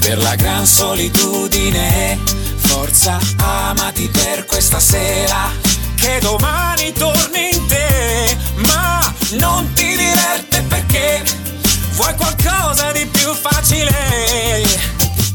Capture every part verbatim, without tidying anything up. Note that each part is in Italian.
per la gran solitudine. Forza, amati per questa sera, che domani torni in te, ma non ti diverte perché vuoi qualcosa di più facile.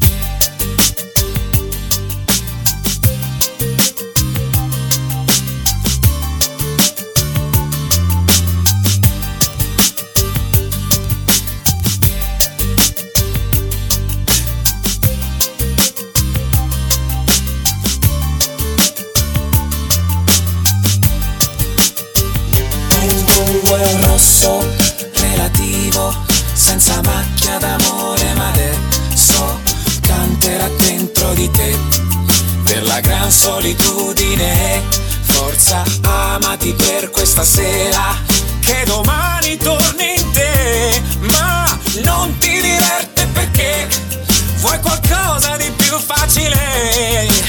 È un rosso relativo, senza macchia d'amore, ma adesso canterà dentro di te per la gran solitudine. Forza, amati per questa sera, che domani torni in te, ma non ti diverte perché vuoi qualcosa di più facile.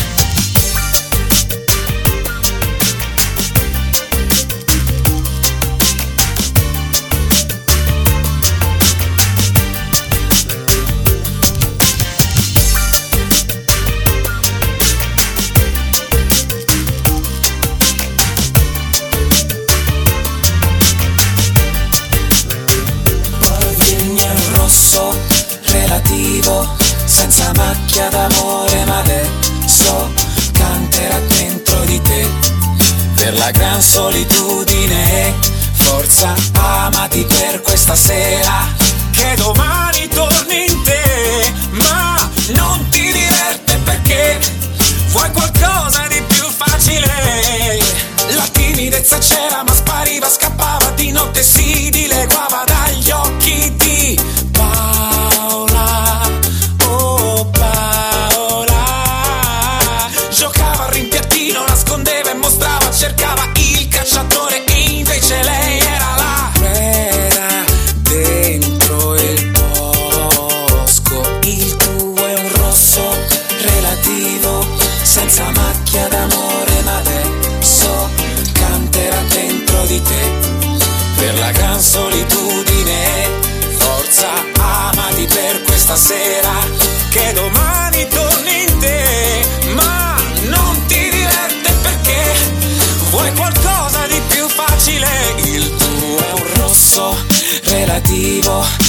Relativo, senza macchia d'amore, ma adesso canterà dentro di te per la gran solitudine. Forza, amati per questa sera, che domani torni in te, ma non ti diverte perché vuoi qualcosa di più facile. La timidezza c'era ma spariva, scappava di notte, si dileguava dagli occhi di Paola, oh Paola. Giocava al rimpiattino, nascondeva e mostrava, cercava il cacciatore e invece lei era la preda dentro il bosco. Il tuo è un rosso relativo, senza macchia d'amore, ma adesso canterà dentro di te per la gran solitudine. Forza, amati per questa sera, che domani torni in te, ma non ti diverte perché vuoi qualcosa di più facile. Il tuo è un rosso relativo,